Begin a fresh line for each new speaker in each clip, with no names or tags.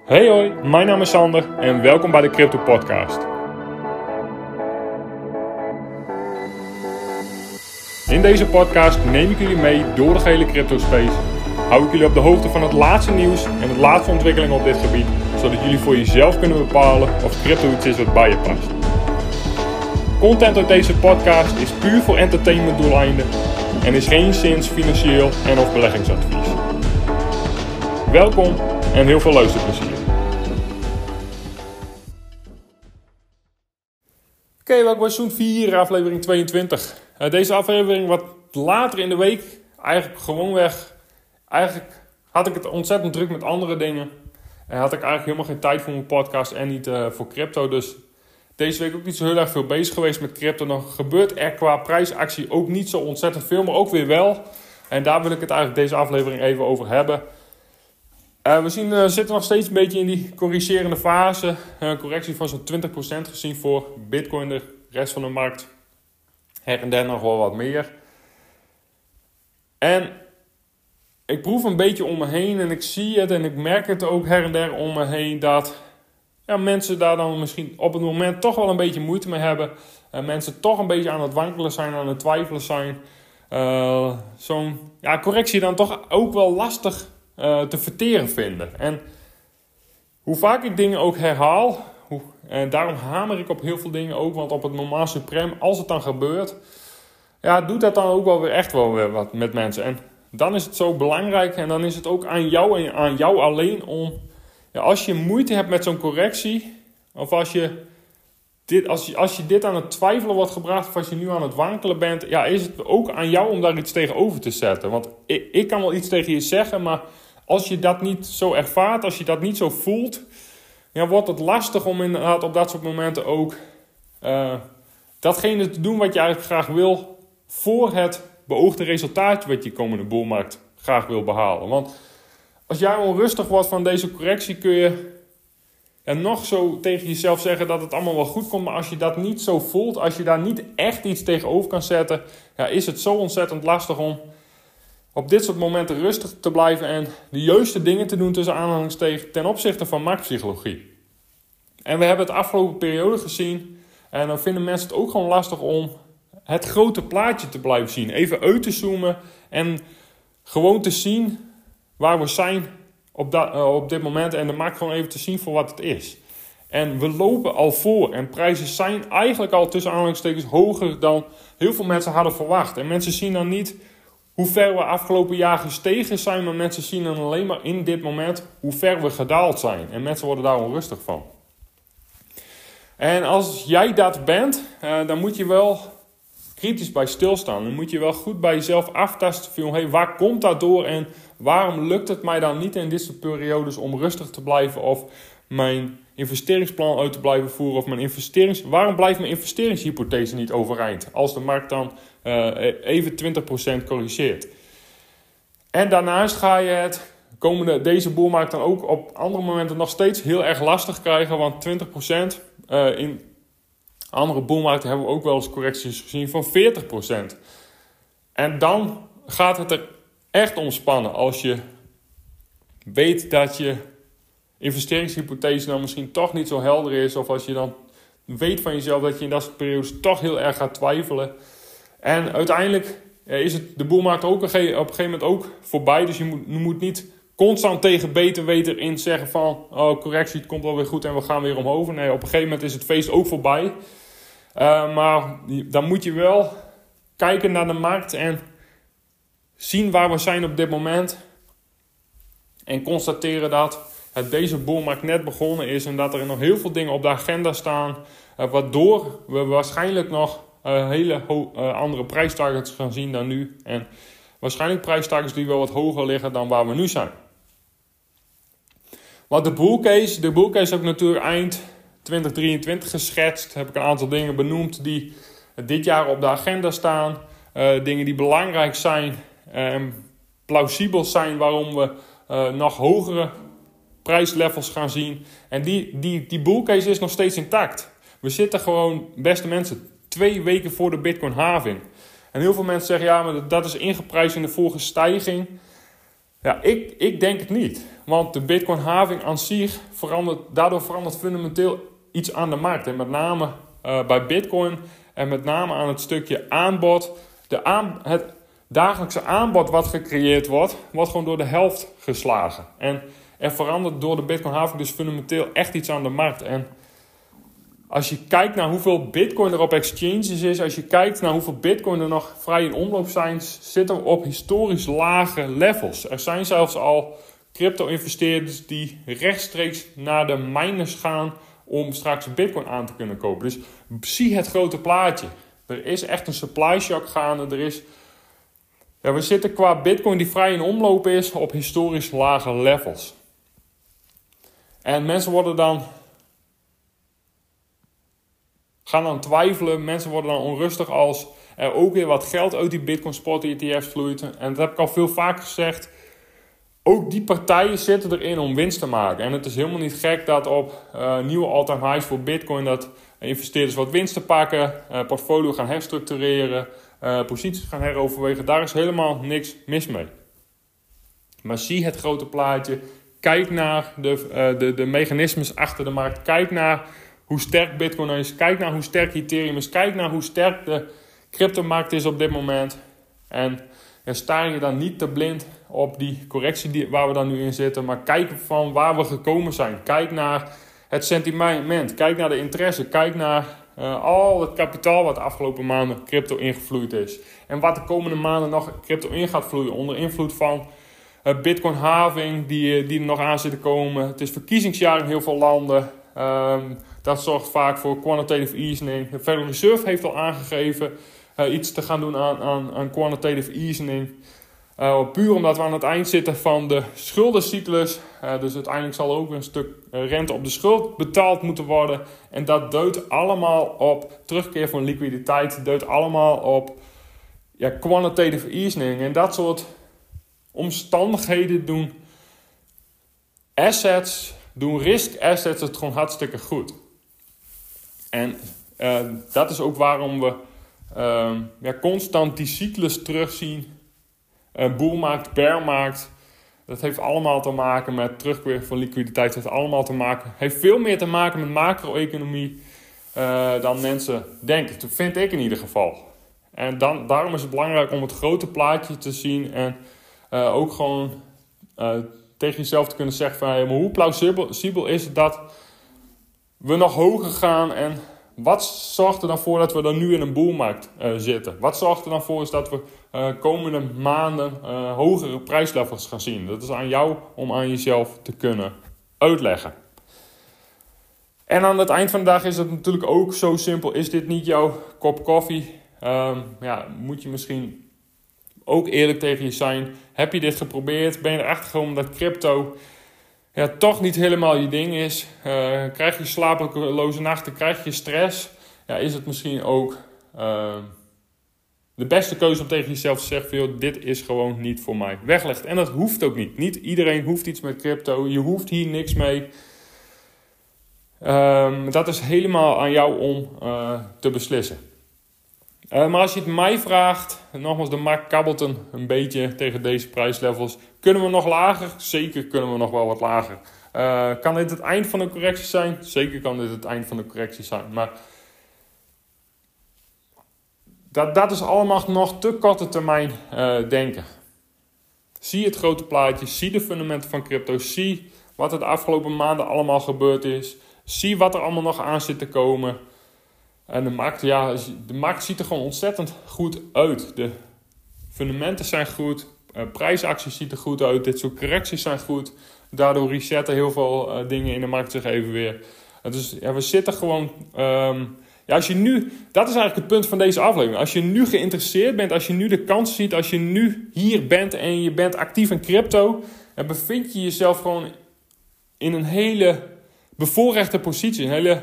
Hey hoi, mijn naam is Sander en welkom bij de Crypto Podcast. In deze podcast neem ik jullie mee door de gehele crypto space. Hou ik jullie op de hoogte van het laatste nieuws en de laatste ontwikkelingen op dit gebied, zodat jullie voor jezelf kunnen bepalen of crypto iets is wat bij je past. Content uit deze podcast is puur voor entertainment doeleinden en is geen sinds financieel en of beleggingsadvies. Welkom en heel veel luisterplezier. Oké, welkom bij seizoen 4, aflevering 22. Deze aflevering wat later in de week. Eigenlijk had ik het ontzettend druk met andere dingen. En had ik eigenlijk helemaal geen tijd voor mijn podcast en niet voor crypto. Dus deze week ook niet zo heel erg veel bezig geweest met crypto. Dan gebeurt er qua prijsactie ook niet zo ontzettend veel, maar ook weer wel. En daar wil ik het eigenlijk deze aflevering even over hebben. We zitten nog steeds een beetje in die corrigerende fase. Een correctie van zo'n 20% gezien voor Bitcoin. De rest van de markt her en der nog wel wat meer. En ik proef een beetje om me heen en ik zie het en ik merk het ook her en der om me heen dat mensen daar dan misschien op het moment toch wel een beetje moeite mee hebben. Mensen toch een beetje aan het wankelen zijn, aan het twijfelen zijn. Zo'n correctie dan toch ook wel lastig te verteren vinden. En hoe vaak ik dingen ook herhaal, en daarom hamer ik op heel veel dingen ook, want op het moment suprem, als het dan gebeurt, doet dat dan ook wel weer echt wel weer wat met mensen. En dan is het zo belangrijk en dan is het ook aan jou en aan jou alleen om, als je moeite hebt met zo'n correctie, of als je dit aan het twijfelen wordt gebracht, of als je nu aan het wankelen bent, is het ook aan jou om daar iets tegenover te zetten. Want ik kan wel iets tegen je zeggen, maar als je dat niet zo ervaart, als je dat niet zo voelt, wordt het lastig om inderdaad op dat soort momenten ook datgene te doen wat je eigenlijk graag wil voor het beoogde resultaatje wat je komende boelmarkt graag wil behalen. Want als jij onrustig wordt van deze correctie, kun je nog zo tegen jezelf zeggen dat het allemaal wel goed komt, maar als je dat niet zo voelt, als je daar niet echt iets tegenover kan zetten, is het zo ontzettend lastig om op dit soort momenten rustig te blijven en de juiste dingen te doen tussen aanhalingstekens ten opzichte van marktpsychologie. En we hebben het afgelopen periode gezien en dan vinden mensen het ook gewoon lastig om het grote plaatje te blijven zien. Even uit te zoomen en gewoon te zien waar we zijn op dit moment en de markt gewoon even te zien voor wat het is. En we lopen al voor en prijzen zijn eigenlijk al tussen aanhalingstekens hoger dan heel veel mensen hadden verwacht. En mensen zien dan niet hoe ver we afgelopen jaar gestegen zijn, maar mensen zien dan alleen maar in dit moment hoe ver we gedaald zijn. En mensen worden daar onrustig van. En als jij dat bent, dan moet je wel kritisch bij stilstaan. Dan moet je wel goed bij jezelf aftasten van, waar komt dat door en waarom lukt het mij dan niet in dit soort periodes om rustig te blijven of mijn investeringsplan uit te blijven voeren of waarom blijft mijn investeringshypothese niet overeind als de markt dan even 20% corrigeert. En daarnaast ga je het deze boelmarkt dan ook op andere momenten nog steeds heel erg lastig krijgen, want 20% in andere boelmarkten hebben we ook wel eens correcties gezien van 40%. En dan gaat het er echt om spannen als je weet dat je investeringshypothese dan misschien toch niet zo helder is, of als je dan weet van jezelf dat je in dat soort periodes toch heel erg gaat twijfelen. En uiteindelijk is de boelmarkt ook op een gegeven moment ook voorbij, dus je moet niet constant tegen beter weten in zeggen van correctie, het komt wel weer goed en we gaan weer omhoog. Nee, op een gegeven moment is het feest ook voorbij. Maar dan moet je wel kijken naar de markt en zien waar we zijn op dit moment. En constateren dat deze boelmarkt net begonnen is en dat er nog heel veel dingen op de agenda staan. Waardoor we waarschijnlijk nog hele andere prijstargets gaan zien dan nu. En waarschijnlijk prijstargets die wel wat hoger liggen dan waar we nu zijn. Want de bullcase heb ik natuurlijk eind 2023 geschetst. Heb ik een aantal dingen benoemd die dit jaar op de agenda staan. Dingen die belangrijk zijn en plausibel zijn waarom we nog hogere prijslevels gaan zien. En die bullcase is nog steeds intact. We zitten gewoon, beste mensen, 2 weken voor de Bitcoin halving. En heel veel mensen zeggen, maar dat is ingeprijsd in de vorige stijging. Ja, ik denk het niet. Want de Bitcoin-halving aan zich daardoor verandert fundamenteel iets aan de markt. En met name bij Bitcoin en met name aan het stukje aanbod. Het dagelijkse aanbod wat gecreëerd wordt gewoon door de helft geslagen. En er verandert door de Bitcoin-halving dus fundamenteel echt iets aan de markt. En als je kijkt naar hoeveel Bitcoin er op exchanges is, als je kijkt naar hoeveel Bitcoin er nog vrij in omloop zijn, zitten we op historisch lage levels. Er zijn zelfs al crypto-investeerders die rechtstreeks naar de miners gaan om straks Bitcoin aan te kunnen kopen. Dus zie het grote plaatje. Er is echt een supply shock gaande. We zitten qua Bitcoin die vrij in omloop is op historisch lage levels. En mensen gaan dan twijfelen, mensen worden dan onrustig als er ook weer wat geld uit die Bitcoin Spot ETF's vloeit. En dat heb ik al veel vaker gezegd. Ook die partijen zitten erin om winst te maken. En het is helemaal niet gek dat op nieuwe all-time highs voor Bitcoin dat investeerders wat winst te pakken, portfolio gaan herstructureren, posities gaan heroverwegen. Daar is helemaal niks mis mee. Maar zie het grote plaatje. Kijk naar de mechanismes achter de markt. Kijk naar hoe sterk Bitcoin is. Kijk naar hoe sterk Ethereum is. Kijk naar hoe sterk de cryptomarkt is op dit moment. En sta je dan niet te blind op die correctie waar we dan nu in zitten. Maar kijk van waar we gekomen zijn. Kijk naar het sentiment. Kijk naar de interesse. Kijk naar al het kapitaal wat de afgelopen maanden crypto ingevloeid is. En wat de komende maanden nog crypto in gaat vloeien. Onder invloed van Bitcoin-halving die er nog aan zit te komen. Het is verkiezingsjaar in heel veel landen. Dat zorgt vaak voor quantitative easing. De Federal Reserve heeft al aangegeven iets te gaan doen aan quantitative easing. Puur omdat we aan het eind zitten van de schuldencyclus. Dus uiteindelijk zal er ook een stuk rente op de schuld betaald moeten worden. En dat duidt allemaal op terugkeer van liquiditeit. Duidt allemaal op quantitative easing. En dat soort omstandigheden doen risk assets het gewoon hartstikke goed. En dat is ook waarom we constant die cyclus terugzien. Boelmarkt, bearmarkt. Dat heeft allemaal te maken met terugkeer van liquiditeit. Heeft veel meer te maken met macro-economie dan mensen denken. Dat vind ik in ieder geval. En daarom is het belangrijk om het grote plaatje te zien. En ook gewoon tegen jezelf te kunnen zeggen van, maar hoe plausibel is het dat we nog hoger gaan en wat zorgt er dan voor dat we dan nu in een boelmarkt zitten? Wat zorgt er dan voor is dat we komende maanden hogere prijslevels gaan zien? Dat is aan jou om aan jezelf te kunnen uitleggen. En aan het eind van de dag is het natuurlijk ook zo simpel. Is dit niet jouw kop koffie? Moet je misschien ook eerlijk tegen je zijn. Heb je dit geprobeerd? Ben je erachter gekomen dat crypto toch niet helemaal je ding is? Krijg je slapeloze nachten? Krijg je stress? Is het misschien ook de beste keuze om tegen jezelf te zeggen van, dit is gewoon niet voor mij weggelegd. En dat hoeft ook niet. Niet iedereen hoeft iets met crypto. Je hoeft hier niks mee. Dat is helemaal aan jou om te beslissen. Maar als je het mij vraagt, nogmaals, de markt kabbelt een beetje tegen deze prijslevels. Kunnen we nog lager? Zeker kunnen we nog wel wat lager. Kan dit het eind van de correctie zijn? Zeker kan dit het eind van de correctie zijn. Maar dat is allemaal nog te korte termijn denken. Zie het grote plaatje, zie de fundamenten van crypto, zie wat er de afgelopen maanden allemaal gebeurd is. Zie wat er allemaal nog aan zit te komen. En de markt ziet er gewoon ontzettend goed uit. De fundamenten zijn goed. Prijsacties ziet er goed uit. Dit soort correcties zijn goed. Daardoor resetten heel veel dingen in de markt zich even weer. Dus we zitten gewoon... dat is eigenlijk het punt van deze aflevering. Als je nu geïnteresseerd bent, als je nu de kansen ziet, als je nu hier bent en je bent actief in crypto, dan bevind je jezelf gewoon in een hele bevoorrechte positie.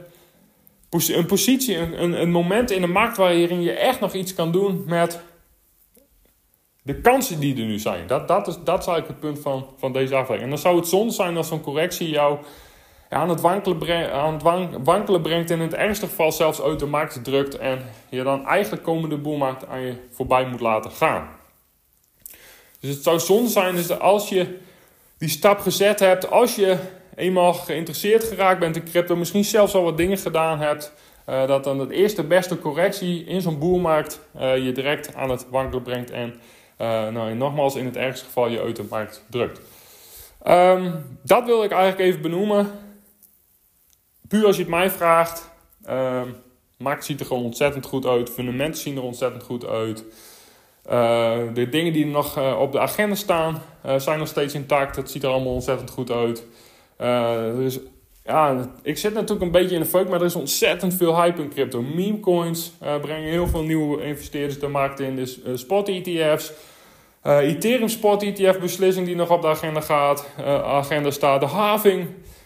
Een moment in de markt waarin je echt nog iets kan doen met de kansen die er nu zijn. Dat is eigenlijk het punt van deze aflevering. En dan zou het zonde zijn als zo'n correctie jou aan het wankelen brengt en in het ergste geval zelfs uit de markt drukt en je dan eigenlijk komende boelmarkt aan je voorbij moet laten gaan. Dus het zou zonde zijn dat als je die stap gezet hebt, als je eenmaal geïnteresseerd geraakt bent in crypto, misschien zelfs al wat dingen gedaan hebt, dat dan het eerste beste correctie in zo'n boelmarkt je direct aan het wankelen brengt en nogmaals in het ergste geval je uit de markt drukt. Dat wil ik eigenlijk even benoemen. Puur als je het mij vraagt. Markt ziet er gewoon ontzettend goed uit. Fundamenten zien er ontzettend goed uit. De dingen die nog op de agenda staan zijn nog steeds intact. Het ziet er allemaal ontzettend goed uit. Dus ja, ik zit natuurlijk een beetje in de fuik, maar er is ontzettend veel hype in crypto. Meme coins brengen heel veel nieuwe investeerders de markt in. Dus spot ETF's. Ethereum spot ETF beslissing die nog op de agenda staat. De halving.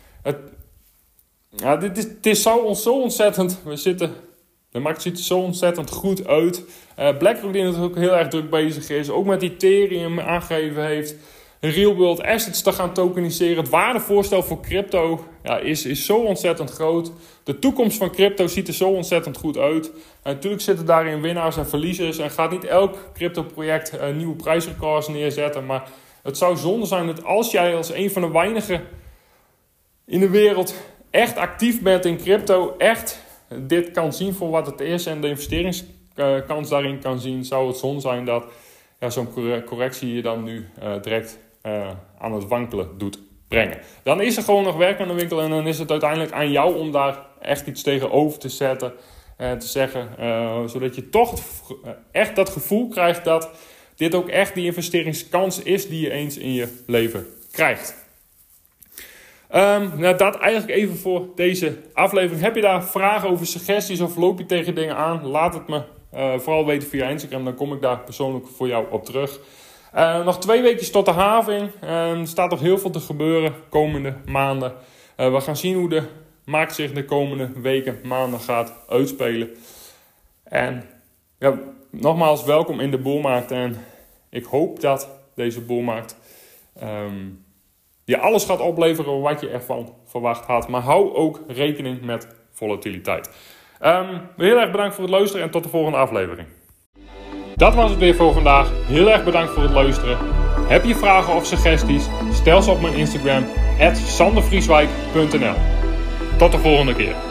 Het is zo ontzettend. De markt ziet er zo ontzettend goed uit. BlackRock die natuurlijk heel erg druk bezig is. Ook met Ethereum aangegeven heeft real world assets te gaan tokeniseren. Het waardevoorstel voor crypto is zo ontzettend groot. De toekomst van crypto ziet er zo ontzettend goed uit. Natuurlijk zitten daarin winnaars en verliezers. En gaat niet elk crypto project nieuwe prijsrecords neerzetten. Maar het zou zonde zijn dat als jij als een van de weinigen in de wereld echt actief bent in crypto, echt dit kan zien voor wat het is en de investeringskans daarin kan zien, zou het zonde zijn dat zo'n correctie je dan nu direct aan het wankelen doet brengen. Dan is er gewoon nog werk aan de winkel en dan is het uiteindelijk aan jou om daar echt iets tegenover te zetten en te zeggen, zodat je toch echt dat gevoel krijgt dat dit ook echt die investeringskans is die je eens in je leven krijgt. Dat eigenlijk even voor deze aflevering. Heb je daar vragen over, suggesties of loop je tegen dingen aan? Laat het me vooral weten via Instagram. Dan kom ik daar persoonlijk voor jou op terug. Nog 2 weekjes tot de halving. Er staat nog heel veel te gebeuren komende maanden. We gaan zien hoe de markt zich de komende weken, maanden gaat uitspelen. En ja, nogmaals welkom in de boelmarkt. En ik hoop dat deze boelmarkt je alles gaat opleveren wat je ervan verwacht had. Maar hou ook rekening met volatiliteit. Heel erg bedankt voor het luisteren en tot de volgende aflevering. Dat was het weer voor vandaag. Heel erg bedankt voor het luisteren. Heb je vragen of suggesties? Stel ze op mijn Instagram @sandervrieswijk.nl. Tot de volgende keer.